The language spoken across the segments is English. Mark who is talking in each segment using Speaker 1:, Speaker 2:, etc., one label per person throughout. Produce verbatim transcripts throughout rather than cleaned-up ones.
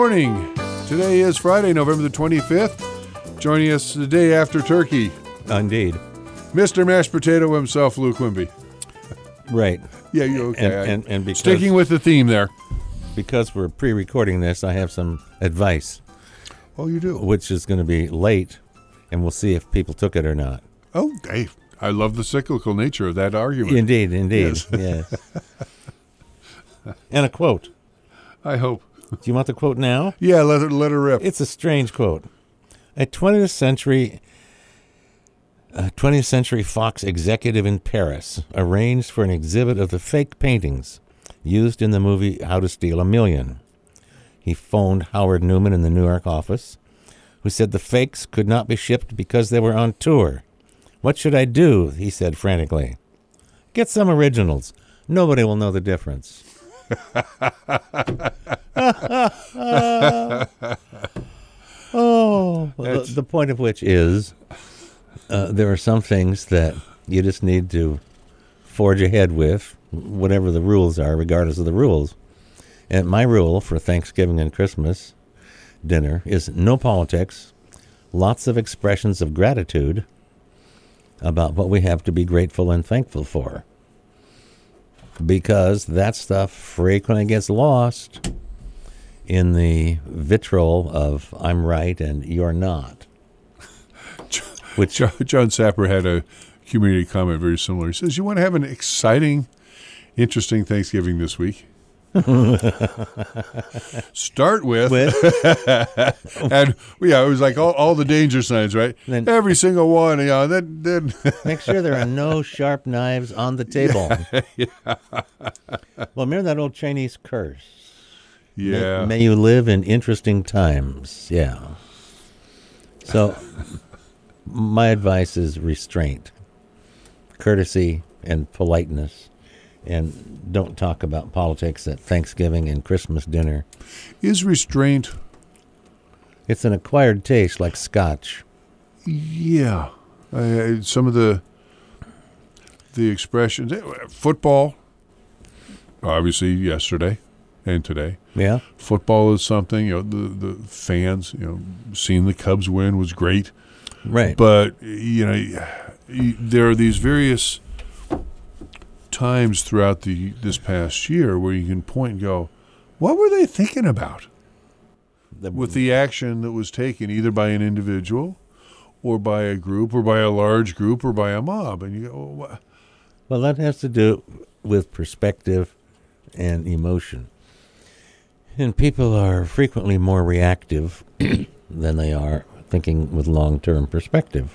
Speaker 1: morning. Today is Friday, November the twenty-fifth. Joining us the day after Turkey.
Speaker 2: Indeed.
Speaker 1: Mister Mashed Potato himself, Lou Quimby.
Speaker 2: Right.
Speaker 1: Yeah, you okay.
Speaker 2: And, and, and because,
Speaker 1: Sticking with the theme there.
Speaker 2: Because we're pre-recording this, I have some advice.
Speaker 1: Oh, you do?
Speaker 2: Which is going to be late, and we'll see if people took it or not.
Speaker 1: Oh, hey, I love the cyclical nature of that argument.
Speaker 2: Indeed, indeed. Yes. yes. And a quote.
Speaker 1: I hope.
Speaker 2: Do you want the quote now?
Speaker 1: Yeah, let her, let her rip.
Speaker 2: It's a strange quote. A twentieth century a twentieth century Fox executive in Paris arranged for an exhibit of the fake paintings used in the movie How to Steal a Million. He phoned Howard Newman in the New York office, who said the fakes could not be shipped because they were on tour. What should I do? He said frantically. Get some originals. Nobody will know the difference. oh, well, the, the point of which is uh, there are some things that you just need to forge ahead with, whatever the rules are, regardless of the rules. And my rule for Thanksgiving and Christmas dinner is no politics, lots of expressions of gratitude about what we have to be grateful and thankful for. Because that stuff frequently gets lost in the vitriol of I'm right and you're not.
Speaker 1: Which John Sapper had a community comment very similar. He says, you want to have an exciting, interesting Thanksgiving this week? Start with, with? And yeah, it was like all, all the danger signs, right? Then, every single one, you know. Then, then
Speaker 2: make sure there are no sharp knives on the table. Yeah, yeah. Well, remember that old Chinese curse?
Speaker 1: Yeah.
Speaker 2: May, may you live in interesting times. Yeah. So, my advice is restraint, courtesy, and politeness. And don't talk about politics at Thanksgiving and Christmas dinner.
Speaker 1: Is restraint...
Speaker 2: It's an acquired taste like scotch.
Speaker 1: Yeah. Uh, some of the the expressions... Football, obviously, yesterday and today.
Speaker 2: Yeah.
Speaker 1: Football is something, you know, the, the fans, you know, seeing the Cubs win was great.
Speaker 2: Right.
Speaker 1: But, you know, there are these various... times throughout the this past year where you can point and go, what were they thinking about the, with the action that was taken either by an individual or by a group or by a large group or by a mob? And you go, well, what?
Speaker 2: Well, that has to do with perspective and emotion. And people are frequently more reactive than they are thinking with long-term perspective.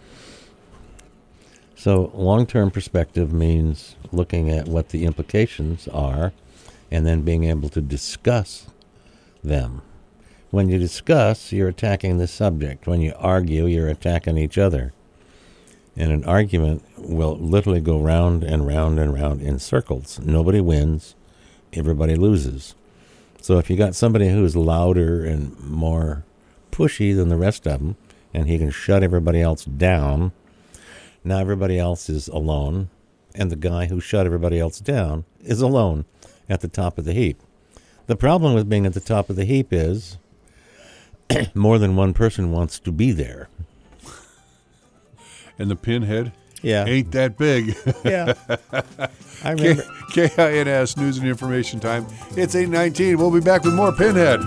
Speaker 2: So long-term perspective means looking at what the implications are and then being able to discuss them. When you discuss, you're attacking the subject. When you argue, you're attacking each other. And an argument will literally go round and round and round in circles. Nobody wins. Everybody loses. So if you got somebody who's louder and more pushy than the rest of them, and he can shut everybody else down, now everybody else is alone, and the guy who shut everybody else down is alone at the top of the heap. The problem with being at the top of the heap is more than one person wants to be there.
Speaker 1: And the pinhead
Speaker 2: yeah.
Speaker 1: ain't that big.
Speaker 2: Yeah. I remember.
Speaker 1: K I N S News and Information Time. It's eight nineteen. We'll be back with more Pinhead.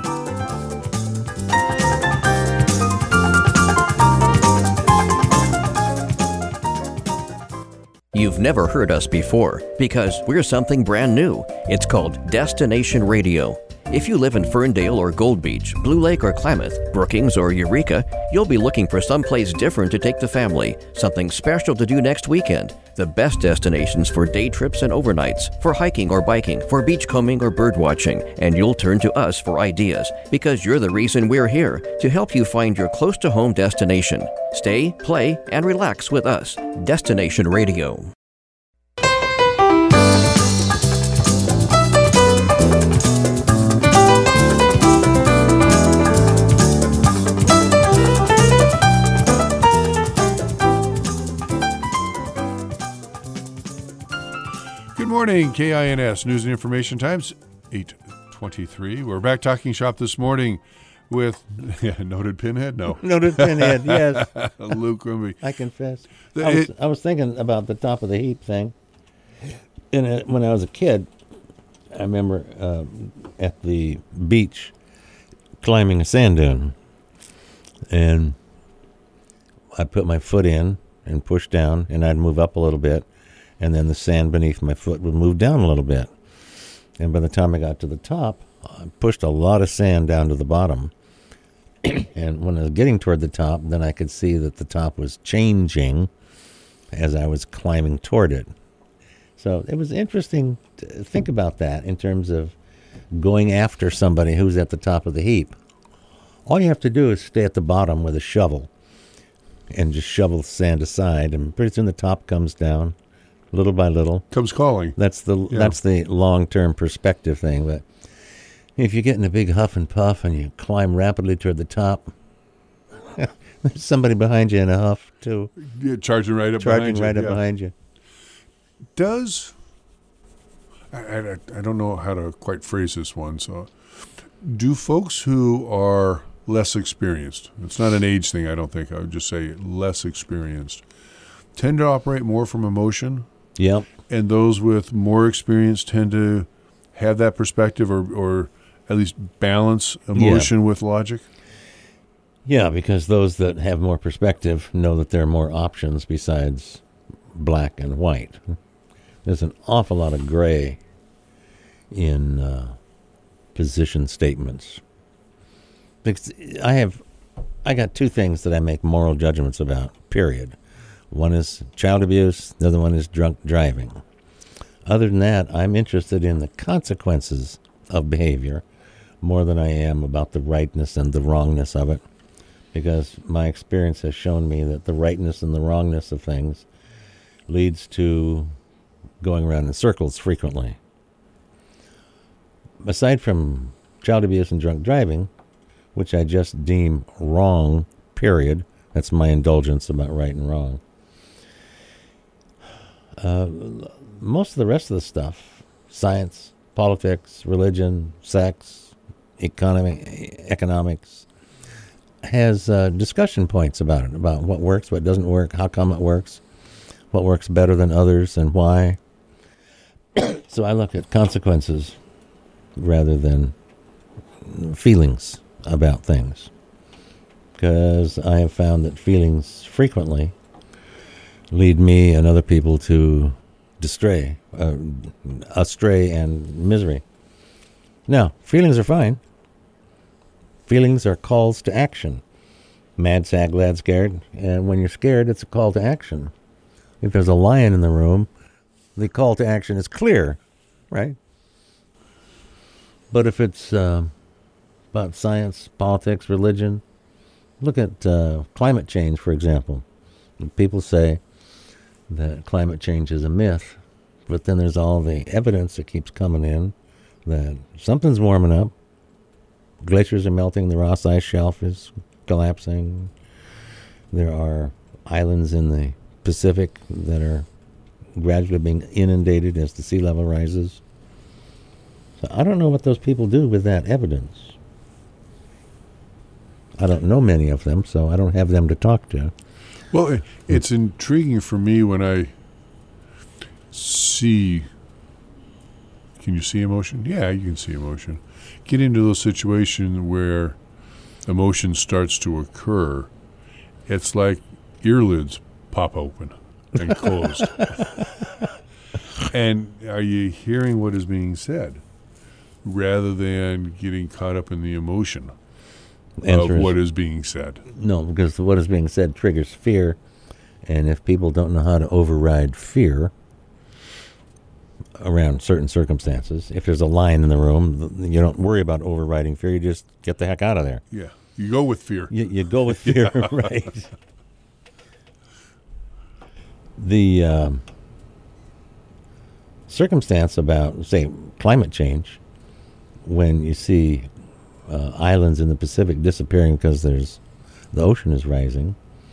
Speaker 3: You've never heard us before because we're something brand new. It's called Destination Radio. If you live in Ferndale or Gold Beach, Blue Lake or Klamath, Brookings or Eureka, you'll be looking for someplace different to take the family, something special to do next weekend. The best destinations for day trips and overnights, for hiking or biking, for beachcombing or birdwatching, and you'll turn to us for ideas because you're the reason we're here, to help you find your close-to-home destination. Stay, play, and relax with us. Destination Radio.
Speaker 1: Good morning, K I N S News and Information Times, eight twenty-three. We're back talking shop this morning with yeah, Noted Pinhead. No,
Speaker 2: Noted Pinhead. Yes,
Speaker 1: Luke Quimby.
Speaker 2: I confess.
Speaker 1: The-
Speaker 2: I was,
Speaker 1: it-
Speaker 2: I was thinking about the top of the heap thing. And it, when I was a kid, I remember uh, at the beach climbing a sand dune, and I put my foot in and push down, and I'd move up a little bit, and then the sand beneath my foot would move down a little bit. And by the time I got to the top, I pushed a lot of sand down to the bottom. And when I was getting toward the top, then I could see that the top was changing as I was climbing toward it. So it was interesting to think about that in terms of going after somebody who's at the top of the heap. All you have to do is stay at the bottom with a shovel and just shovel sand aside, and pretty soon the top comes down, little by little.
Speaker 1: Comes calling.
Speaker 2: That's the
Speaker 1: Yeah.
Speaker 2: that's the long-term perspective thing. But if you get in a big huff and puff and you climb rapidly toward the top, there's somebody behind you in a huff too,
Speaker 1: Yeah, charging right up
Speaker 2: charging
Speaker 1: behind you.
Speaker 2: right up
Speaker 1: Yeah.
Speaker 2: behind you.
Speaker 1: Does I, I, I don't know how to quite phrase this one. So, do folks who are less experienced, it's not an age thing, I don't think, I would just say less experienced, tend to operate more from emotion,
Speaker 2: Yep.
Speaker 1: and those with more experience tend to have that perspective, or, or at least balance emotion with logic?
Speaker 2: Yeah, because those that have more perspective know that there are more options besides black and white. There's an awful lot of gray in uh, position statements. Because I have, I got two things that I make moral judgments about, period. One is child abuse, the other one is drunk driving. Other than that, I'm interested in the consequences of behavior more than I am about the rightness and the wrongness of it. Because my experience has shown me that the rightness and the wrongness of things leads to going around in circles frequently. Aside from child abuse and drunk driving, which I just deem wrong, period, that's my indulgence about right and wrong. Uh, most of the rest of the stuff, science, politics, religion, sex, economy, economics, has uh, discussion points about it, about what works, what doesn't work, how come it works, what works better than others, and why. So I look at consequences rather than feelings about things, because I have found that feelings frequently lead me and other people to astray, uh, astray and misery. Now, feelings are fine. Feelings are calls to action. Mad, sad, glad, scared. And when you're scared, it's a call to action. If there's a lion in the room, the call to action is clear, right? But if it's uh, about science, politics, religion, look at uh, climate change, for example. People say that climate change is a myth, but then there's all the evidence that keeps coming in that something's warming up. Glaciers are melting, the Ross Ice Shelf is collapsing. There are islands in the Pacific that are gradually being inundated as the sea level rises. So I don't know what those people do with that evidence. I don't know many of them, so I don't have them to talk to.
Speaker 1: Well, it, it's intriguing for me when I see. Can you see emotion? Yeah, you can see emotion. Get into those situations where emotion starts to occur. It's like earlids pop open and closed. And are you hearing what is being said rather than getting caught up in the emotion
Speaker 2: Answer
Speaker 1: of
Speaker 2: is
Speaker 1: what is being said?
Speaker 2: no, because what is being said triggers fear, and if people don't know how to override fear around certain circumstances, if there's a lion in the room, you don't worry about overriding fear, you just get the heck out of there.
Speaker 1: Yeah, you go with fear.
Speaker 2: You, you go with fear, right? The um, circumstance about, say, climate change, when you see uh, islands in the Pacific disappearing because there's the ocean is rising,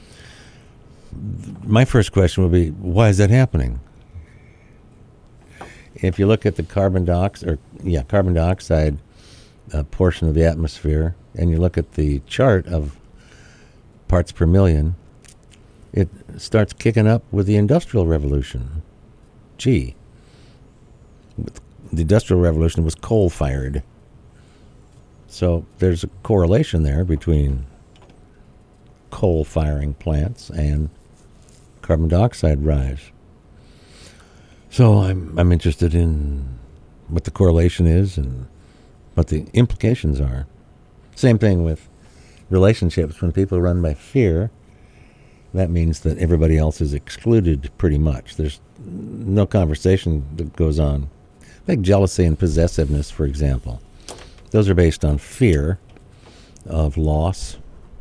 Speaker 2: my first question would be, why is that happening? If you look at the carbon dioxide, or yeah, carbon dioxide uh, portion of the atmosphere, and you look at the chart of parts per million, it starts kicking up with the Industrial Revolution. Gee, the Industrial Revolution was coal-fired. So there's a correlation there between coal-firing plants and carbon dioxide rise. So I'm I'm interested in what the correlation is and what the implications are. Same thing with relationships. When people run by fear, that means that everybody else is excluded pretty much. There's no conversation that goes on. Like jealousy and possessiveness, for example. Those are based on fear of loss.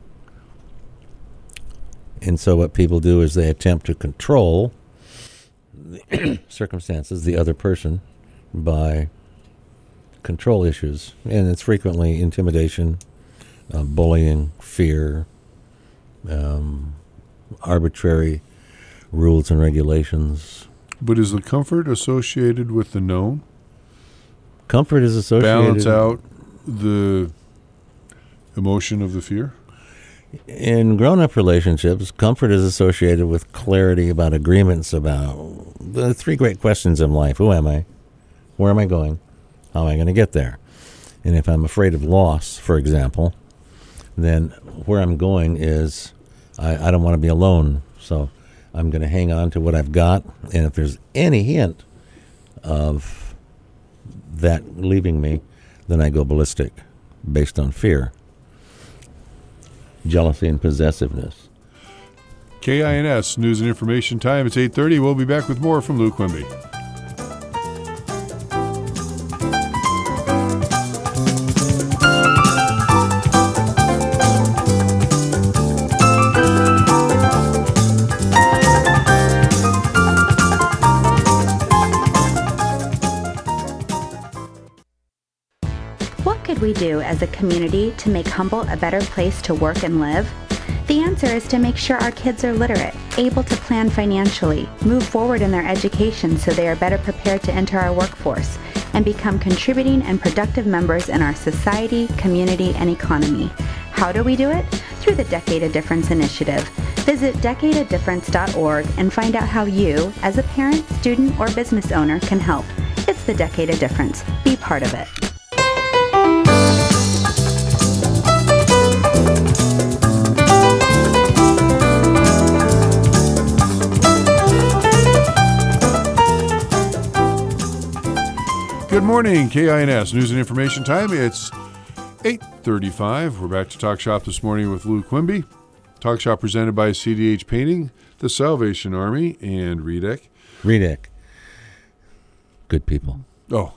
Speaker 2: And so what people do is they attempt to control the circumstances, the other person, by control issues. And it's frequently intimidation, uh, bullying, fear, um, arbitrary rules and regulations.
Speaker 1: But is the comfort associated with the known?
Speaker 2: Comfort is associated...
Speaker 1: Balance out the emotion of the fear?
Speaker 2: In grown-up relationships, comfort is associated with clarity about agreements about the three great questions in life. Who am I? Where am I going? How am I going to get there? And if I'm afraid of loss, for example, then where I'm going is I, I don't want to be alone. So I'm going to hang on to what I've got. And if there's any hint of that leaving me, then I go ballistic based on fear. Jealousy and possessiveness.
Speaker 1: K I N S News and Information Time. It's eight thirty. We'll be back with more from Lou Quimby.
Speaker 4: What could we do as a community to make Humble a better place to work and live? The answer is to make sure our kids are literate, able to plan financially, move forward in their education so they are better prepared to enter our workforce, and become contributing and productive members in our society, community, and economy. How do we do it? Through the Decade of Difference initiative. Visit decade of difference dot org and find out how you, as a parent, student, or business owner, can help. It's the Decade of Difference. Be part of it.
Speaker 1: Good morning, K I N S News and Information Time. It's eight thirty-five. We're back to Talk Shop this morning with Lou Quimby. Talk Shop presented by C D H Painting, the Salvation Army, and Redec.
Speaker 2: Redec. Good people.
Speaker 1: Oh.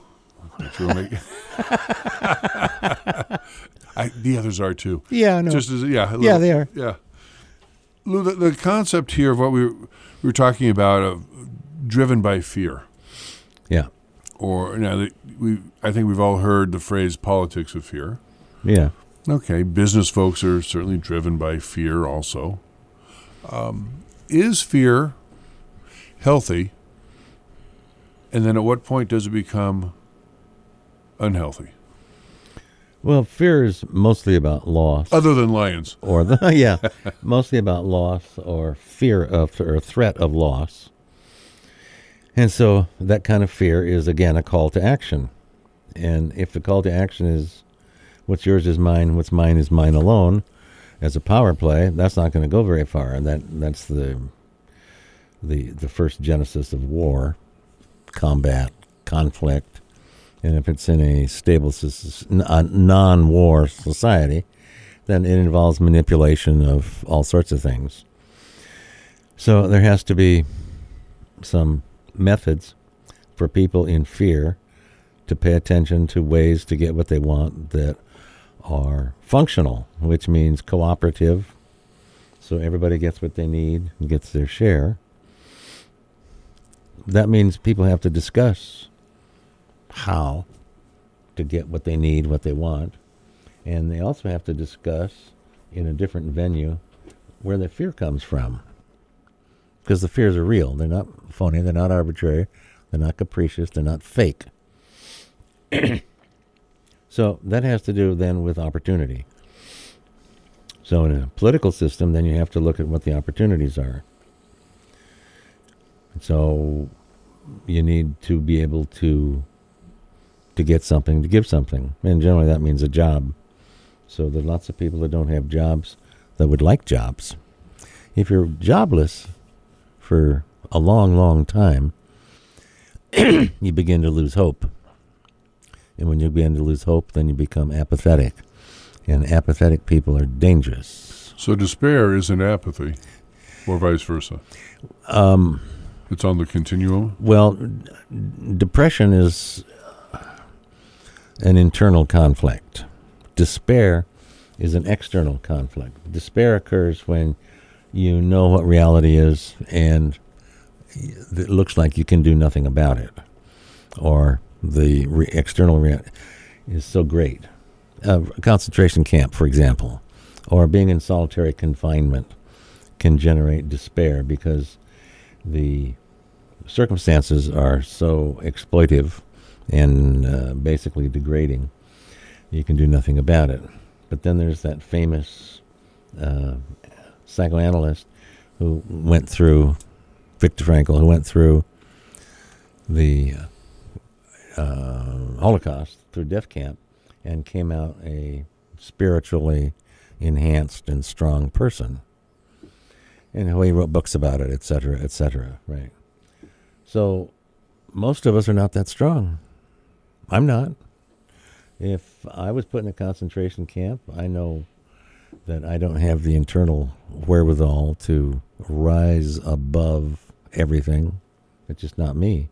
Speaker 1: I, the others are too.
Speaker 2: Yeah, I know.
Speaker 1: Just as, yeah, little,
Speaker 2: yeah, they are.
Speaker 1: Yeah. Lou, the, the concept here of what we were, we were talking about, of driven by fear.
Speaker 2: Yeah.
Speaker 1: Or you know, we I think we've all heard the phrase politics of fear.
Speaker 2: Yeah.
Speaker 1: Okay, business folks are certainly driven by fear also. Um, is fear healthy? And then at what point does it become unhealthy?
Speaker 2: Well, fear is mostly about loss.
Speaker 1: Other than lions.
Speaker 2: Or the, yeah, mostly about loss or fear of or threat of loss. And so that kind of fear is, again, a call to action. And if the call to action is what's yours is mine, what's mine is mine alone, as a power play, that's not going to go very far. And that that's the the the first genesis of war, combat, conflict. And if it's in a stable non-war society, then it involves manipulation of all sorts of things. So there has to be some methods for people in fear to pay attention to ways to get what they want that are functional, which means cooperative, so everybody gets what they need and gets their share. That means people have to discuss how to get what they need, what they want, and they also have to discuss in a different venue where the fear comes from. Because the fears are real. They're not phony. They're not arbitrary. They're not capricious. They're not fake. So that has to do then with opportunity. So in a political system, then you have to look at what the opportunities are. So you need to be able to to get something, to give something. And generally that means a job. So there are lots of people that don't have jobs that would like jobs. If you're jobless for a long, long time, you begin to lose hope. And when you begin to lose hope, then you become apathetic. And apathetic people are dangerous.
Speaker 1: So despair isn't apathy, or vice versa.
Speaker 2: Um,
Speaker 1: it's on the continuum?
Speaker 2: Well, d- depression is an internal conflict. Despair is an external conflict. Despair occurs when you know what reality is and it looks like you can do nothing about it, or the re- external reality is so great. Uh, a concentration camp, for example, or being in solitary confinement can generate despair because the circumstances are so exploitive and uh, basically degrading. You can do nothing about it. But then there's that famous uh, psychoanalyst who went through, Viktor Frankl, who went through the uh, Holocaust, through death camp, and came out a spiritually enhanced and strong person. And he wrote books about it, et cetera, et cetera, right? So most of us are not that strong. I'm not. If I was put in a concentration camp, I know that I don't have the internal wherewithal to rise above everything. It's just not me.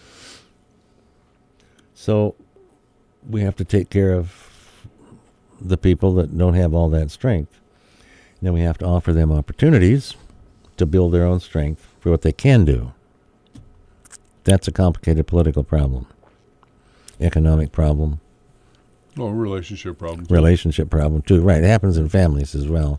Speaker 2: So we have to take care of the people that don't have all that strength. And then we have to offer them opportunities to build their own strength for what they can do. That's a complicated political problem. Economic problem.
Speaker 1: Oh, relationship problem.
Speaker 2: Relationship problem, too. Right, it happens in families as well.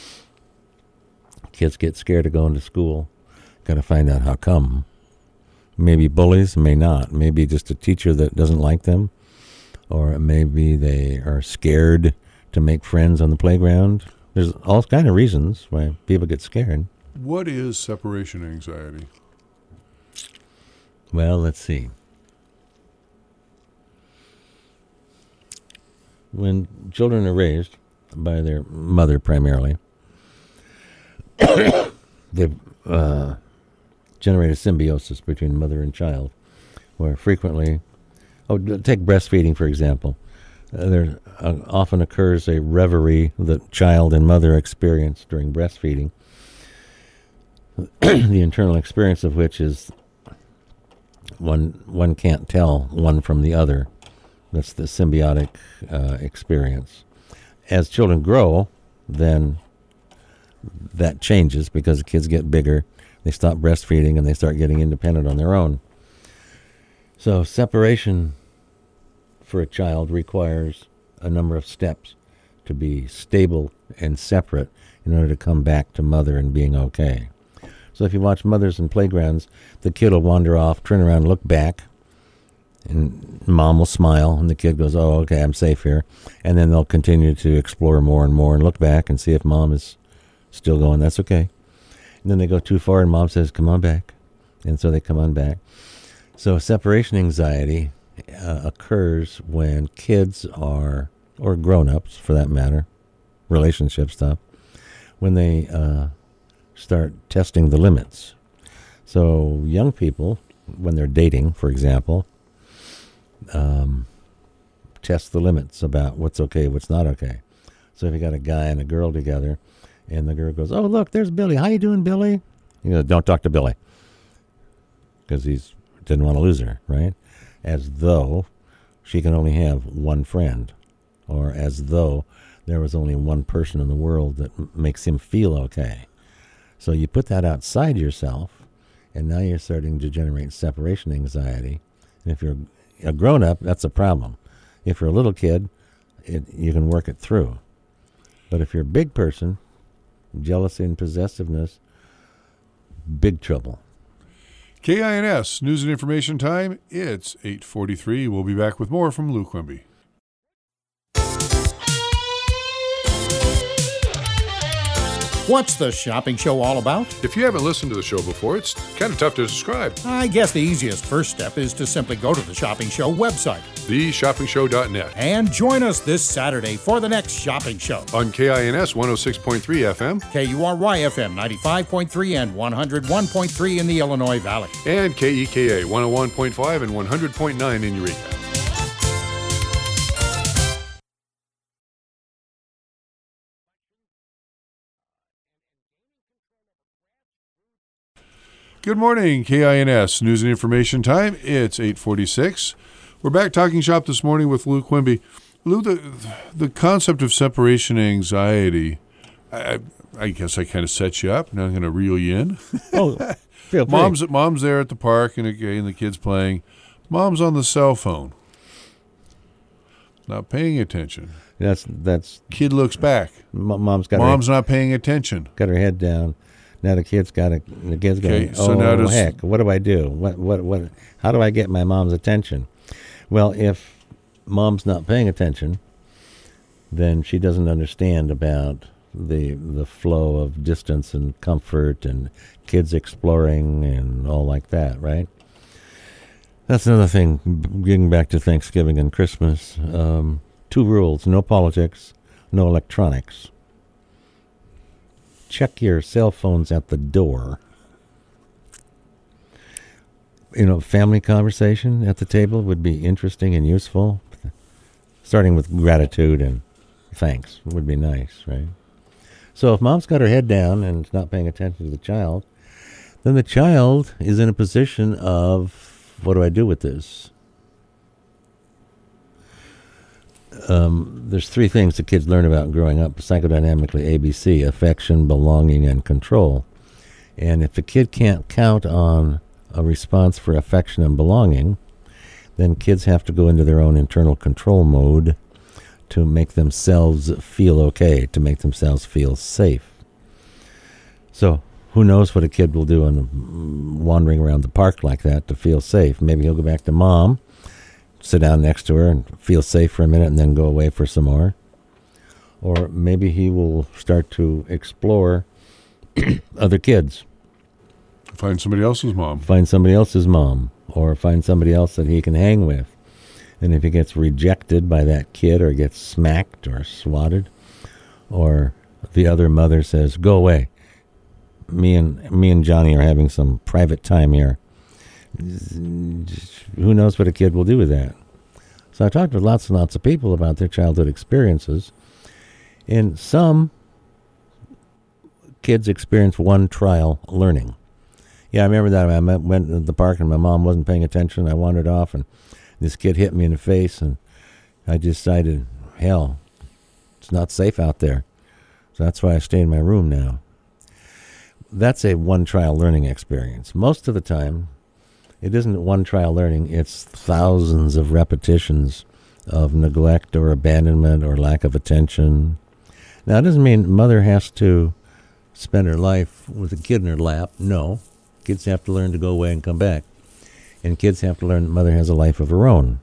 Speaker 2: Kids get scared of going to school. Got to find out how come. Maybe bullies, may not. Maybe just a teacher that doesn't like them. Or maybe they are scared to make friends on the playground. There's all kind of reasons why people get scared.
Speaker 1: What is separation anxiety?
Speaker 2: Well, let's see. When children are raised by their mother primarily, they uh, generate a symbiosis between mother and child, where frequently, oh, take breastfeeding for example. Uh, there uh, often occurs a reverie that child and mother experience during breastfeeding, the internal experience of which is one one can't tell one from the other. That's the symbiotic uh, experience. As children grow, then that changes because the kids get bigger. They stop breastfeeding and they start getting independent on their own. So separation for a child requires a number of steps to be stable and separate in order to come back to mother and being okay. So if you watch mothers in playgrounds, the kid will wander off, turn around, look back, and mom will smile, and the kid goes, oh, okay, I'm safe here. And then they'll continue to explore more and more and look back and see if mom is still going. That's okay. And then they go too far, and mom says, come on back. And so they come on back. So separation anxiety uh, occurs when kids are, or grown-ups for that matter, relationship stuff, when they uh, start testing the limits. So young people, when they're dating, for example, Um, test the limits about what's okay, what's not okay. So if you got a guy and a girl together, and the girl goes, oh, look, there's Billy. How you doing, Billy? You know, don't talk to Billy. Because he's didn't want to lose her, right? As though she can only have one friend. Or as though there was only one person in the world that m- makes him feel okay. So you put that outside yourself, and now you're starting to generate separation anxiety. And if you're a grown-up, that's a problem. If you're a little kid, it, you can work it through. But if you're a big person, jealousy and possessiveness, big trouble.
Speaker 1: K I N S, News and Information Time. It's eight forty-three. We'll be back with more from Lou Quimby.
Speaker 5: What's the shopping show all about?
Speaker 1: If you haven't listened to the show before, it's kind of tough to describe.
Speaker 5: I guess the easiest first step is to simply go to the Shopping Show website.
Speaker 1: the shopping show dot net.
Speaker 5: And join us this Saturday for the next Shopping Show.
Speaker 1: On K I N S one oh six point three F M.
Speaker 5: K U R Y F M ninety-five point three and one oh one point three in the Illinois Valley.
Speaker 1: And K E K A one oh one point five and one hundred point nine in Eureka. Good morning, K I N S News and Information Time. It's eight forty-six. We're back talking shop this morning with Lou Quimby. Lou, the, the concept of separation anxiety, I, I guess I kind of set you up. Now I'm going to reel you in.
Speaker 2: Oh, feel free.
Speaker 1: Mom's, mom's there at the park and, and the kid's playing. Mom's on the cell phone, not paying attention.
Speaker 2: That's that's.
Speaker 1: Kid looks back.
Speaker 2: M- mom's got.
Speaker 1: Mom's
Speaker 2: her,
Speaker 1: not paying attention.
Speaker 2: got her head down. Now the kid's got a. The kid's going.
Speaker 1: Okay, so
Speaker 2: oh
Speaker 1: now does-
Speaker 2: heck! What do I do? What what what? How do I get my mom's attention? Well, if mom's not paying attention, then she doesn't understand about the the flow of distance and comfort and kids exploring and all like that, right? That's another thing. Getting back to Thanksgiving and Christmas, um, two rules: no politics, no electronics. Check your cell phones at the door. You know, family conversation at the table would be interesting and useful. Starting with gratitude and thanks would be nice, right? So if mom's got her head down and is not paying attention to the child, then the child is in a position of, what do I do with this? Um, there's three things the kids learn about growing up psychodynamically: A B C, affection, belonging, and control. And if the kid can't count on a response for affection and belonging, then kids have to go into their own internal control mode to make themselves feel okay, to make themselves feel safe. So who knows what a kid will do in wandering around the park like that to feel safe. Maybe he'll go back to mom, sit down next to her and feel safe for a minute and then go away for some more. Or maybe he will start to explore other kids.
Speaker 1: Find somebody else's mom.
Speaker 2: Find somebody else's mom, or find somebody else that he can hang with. And if he gets rejected by that kid, or gets smacked or swatted, or the other mother says, go away, me and me and Johnny are having some private time here, who knows what a kid will do with that? So I talked with lots and lots of people about their childhood experiences, and some kids experience one trial learning. Yeah, I remember that. I went to the park and my mom wasn't paying attention. I wandered off and this kid hit me in the face, and I decided, hell, it's not safe out there. So that's why I stay in my room now. That's a one trial learning experience. Most of the time, it isn't one trial learning, it's thousands of repetitions of neglect or abandonment or lack of attention. Now, it doesn't mean mother has to spend her life with a kid in her lap. No. Kids have to learn to go away and come back. And kids have to learn that mother has a life of her own.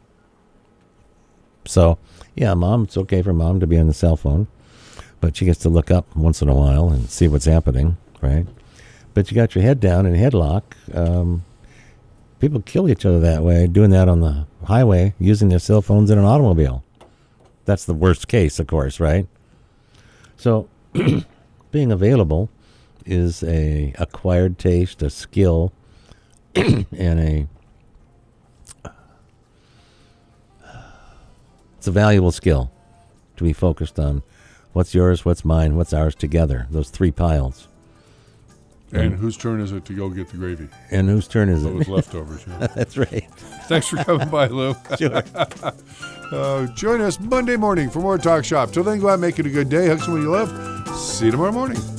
Speaker 2: So, yeah, mom, it's okay for mom to be on the cell phone, but she gets to look up once in a while and see what's happening, right? But you got your head down in a headlock. Um, people kill each other that way, doing that on the highway, using their cell phones in an automobile. That's the worst case, of course, right? So, being available is a acquired taste, a skill, and a it's a valuable skill to be focused on what's yours, what's mine, what's ours together. Those three piles.
Speaker 1: And,
Speaker 2: And-
Speaker 1: whose turn is it to go get the gravy?
Speaker 2: And whose turn is
Speaker 1: Those
Speaker 2: it?
Speaker 1: leftovers. Yeah.
Speaker 2: That's right.
Speaker 1: Thanks for coming by, Lou.
Speaker 2: Sure.
Speaker 1: Uh, join us Monday morning for more Talk Shop. Till then, go out and make it a good day. Hug someone you love. See you tomorrow morning.